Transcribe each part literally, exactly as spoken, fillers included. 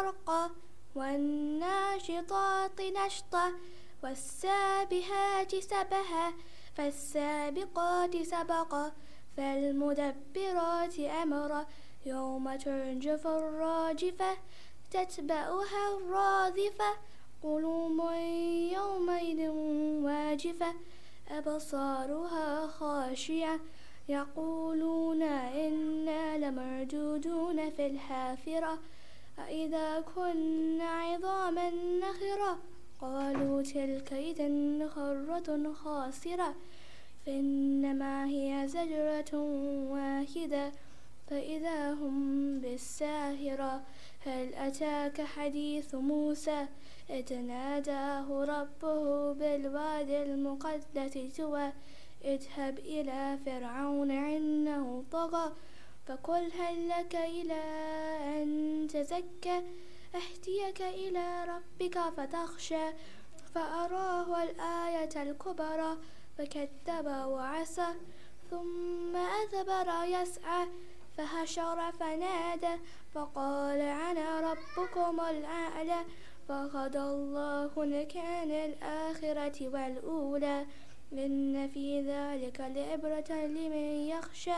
غرقا والناشطات نشطا والسابحات سبحا فالسابقات سبقا فالمدبرات أمرا يوم ترجف الراجفة تتبعها الرادفة قلوب يومئذ واجفة أبصارها خاشعة يقولون إنا لمردودون في الحافرة أإذا كنا عظاما نخرة قالوا تلك إذا كرة خاسرة فإنما هي زجرة واحدة فإذا هم بالساهرة هل أتاك حديث موسى إذ ناداه ربه بالواد المقدس طوى اذهب إلى فرعون إنه طغى فقل هل لك إلى أن تزكى أهديك إلى ربك فتخشى فأراه الآية الكبرى فكذب وعصى ثم أدبر يسعى فحشر فنادى فقال أنا ربكم الأعلى فقضى الله نكال الآخرة والأولى إن في ذلك لعبرة لمن يخشى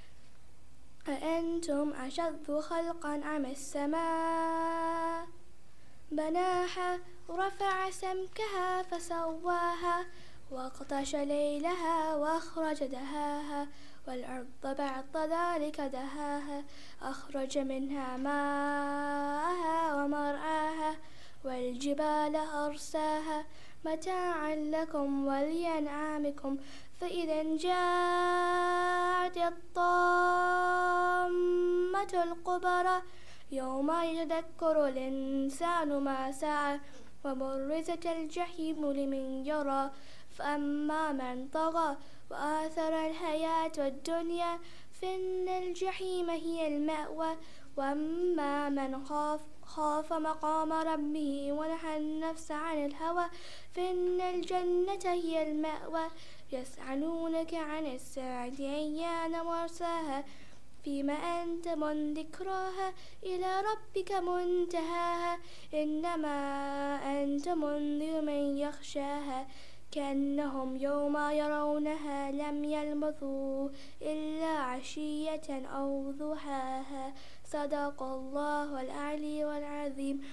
أأنتم أشد خلقا أم السماء بناها رفع سمكها فسواها وأغطش ليلها وأخرج دهاها والأرض بعد ذلك دهاها أخرج منها ماءها ومرعاها والجبال أرساها متاعا لكم ولأنعامكم فإذا جاءت الطامة الكبرى يوم يتذكر الإنسان ما سعى وبرزت الجحيم لمن يرى فأما من طغى وآثر الحياة الدنيا فإن الجحيم هي المأوى وأما من خاف, خاف مقام ربه ونهى النفس عن الهوى فإن الجنة هي المأوى يسألونك عن الساعة أيان مرساها فيما أنت من ذكراها إلى ربك منتهاها إنما أنت منذر من يخشاها كأنهم يوم يرونها لم يلبثوا إلا عشية أو ضحاها صدق الله العلي العظيم.